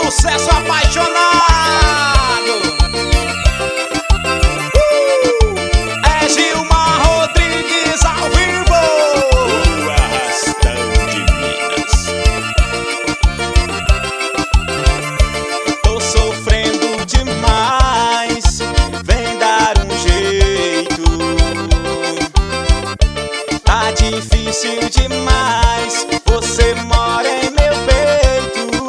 sucesso apaixonado. É Gilmar Rodrigues ao vivo. O arrastão de Minas. Tô sofrendo demais, vem dar um jeito. Tá difícil demais, você mora em meu peito.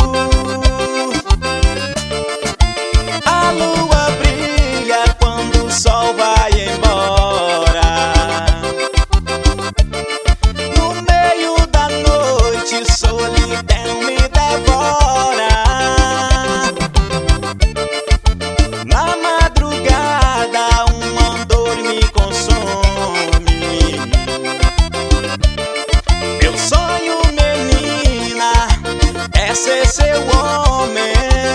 A lua brilha quando o sol vai embora. No meio da noite, solidão me devora. Na madrugada, um andor me consome. Meu sonho, menina, é ser seu homem.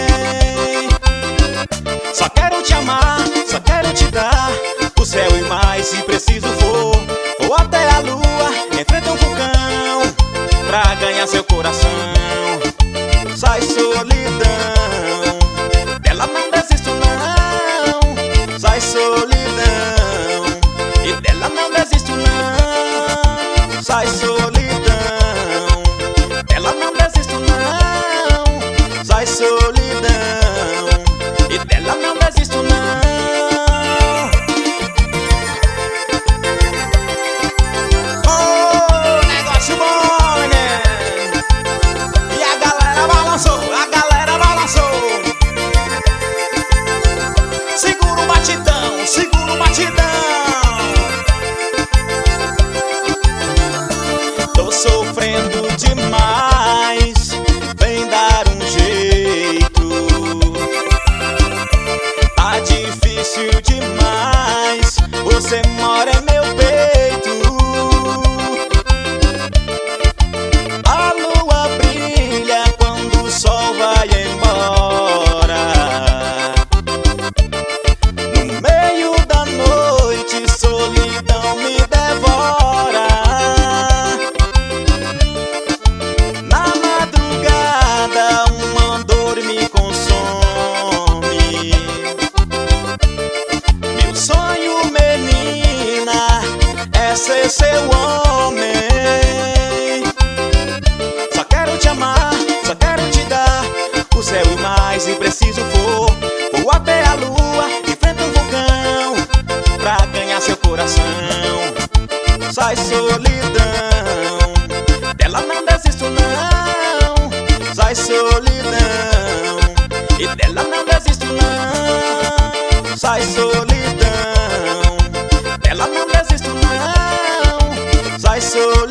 Só quero te amar, só quero te dar o céu e mais, se preciso for. Vou até a lua, enfrenta um vulcão pra ganhar seu coração. Sai solidão, dela não desisto não. Sai solidão, e dela não desisto não. Sai solidão, dela não desisto não. Sai solidão, e dela não desisto não. Oh, negócio bom, né? E a galera balançou, a galera balançou. Segura o batidão, segura o batidão. Tô sofrendo demais, vem dar um jeito. Tá difícil demais, você mora em meu peito. A lua brilha quando o sol vai embora. No meio da noite, solidão me devora. Na madrugada, um andor me consome. Meu sonho, menina, é ser seu homem. Só quero te amar, só quero te dar o céu e mais, se preciso for. Vou até a lua, enfrenta um vulcão pra ganhar seu coração. Sai solidão, dela não desisto não. Sai solidão, e dela não desisto não. Sai solidão, dela não desisto não. Sai solidão.